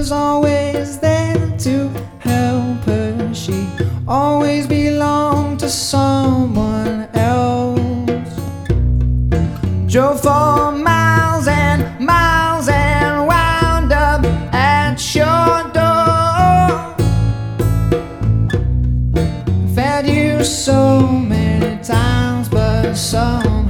was always there to help her. She always belonged to someone else. Drove for miles and miles and wound up at your door. Fed you so many times, but some